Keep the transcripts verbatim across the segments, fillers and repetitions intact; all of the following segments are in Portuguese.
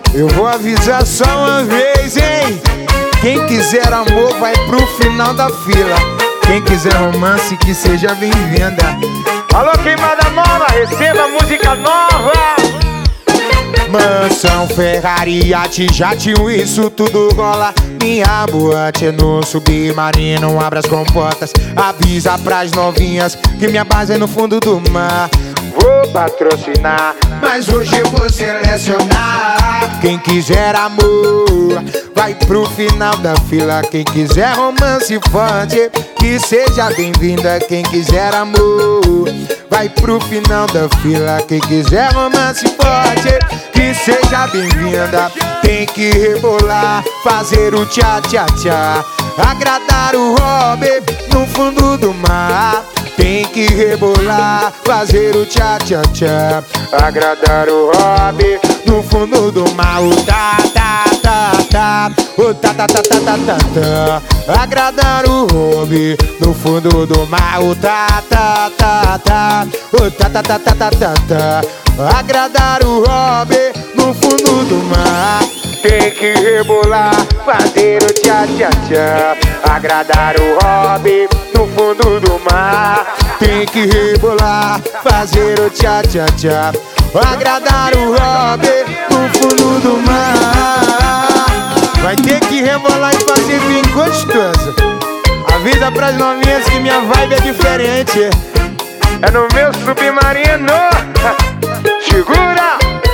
Eu vou avisar só uma vez, hein? Quem quiser amor vai pro final da fila. Quem quiser romance que seja bem-vinda. Alô, queimada nova, receba música nova. Mansão, Ferrari, iate, jatinho, isso tudo rola. Minha boate é no submarino, abre as comportas. Avisa pras novinhas que minha base é no fundo do mar. Vou patrocinar, mas hoje eu vou selecionar. Quem quiser amor vai pro final da fila. Quem quiser romance forte que seja bem-vinda. Quem quiser amor vai pro final da fila. Quem quiser romance forte que seja bem-vinda. Tem que rebolar, fazer o tchá-tchá-tchá, agradar o hobby no fundo do mar. Tem que rebolar, fazer o tchá-tchá-tchá, agradar o hobby no fundo do mar. O tá-tá-tá-tá, o tá-tá-tá-tá-tá-tá, agradar o hobby no fundo do mar. O tá-tá-tá-tá, o tá-tá-tá-tá-tá-tá, agradar o hobby no fundo do mar. Tem que rebolar, fazer o tchá-tchá-tchá, agradar o hobby no fundo do mar. Tem que rebolar, fazer o tchá-tchá-tchá, agradar o hobby no fundo do mar. Vai ter que rebolar e fazer bem gostoso. Avisa pras novinhas que minha vibe é diferente. É no meu submarino. Segura!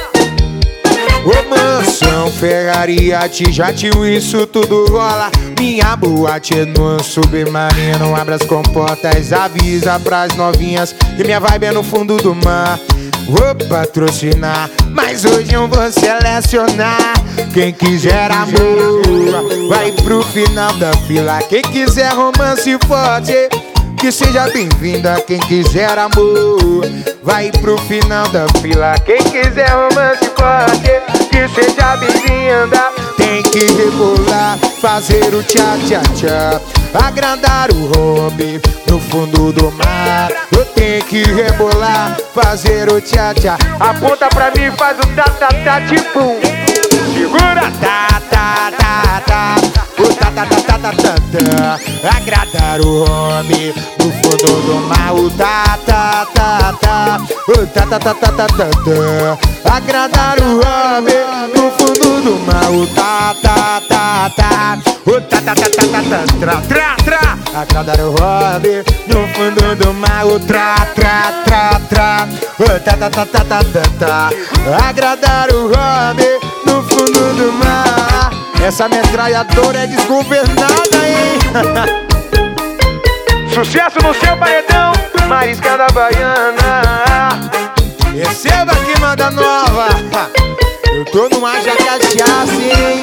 Ô mansão, Ferrari, iate, jatinho, isso tudo rola. Minha boate é no submarino, abre as comportas. Avisa pras novinhas que minha vibe é no fundo do mar. Vou patrocinar, mas hoje eu vou selecionar. Quem quiser amor vai pro final da fila. Quem quiser romance forte que seja bem-vinda. Quem quiser amor vai pro final da fila. Quem quiser romance forte que seja bem-vinda. Tem que rebolar, fazer o tchá-tchá-tchá, agradar o hobby no fundo do mar. Eu tenho que rebolar, fazer o tchá-tchá. Aponta pra mim e faz o tá-tá-tá tipo. Segura! Tá-tá-tá-tá, o tá-tá-tá-tá-tá-tá, agradar o hobby no fundo do mar. O tá-tá-tá-tá, o tá-tá-tá-tá-tá-tá, agradar o hobby no fundo do mar. O tá-tá-tá-tá, o tá-tá-tá-tá-tá-tá, agradar o hobby no fundo do mar. O tra-tra-tra-tra, o tá-tá-tá-tá-tá-tá, agradar o hobby no fundo do mar. Essa metralhadora é desgovernada, hein? Sucesso no seu paredão, Marisca da Baiana. Receba aqui, manda nova. Eu tô numa já cachaça, hein?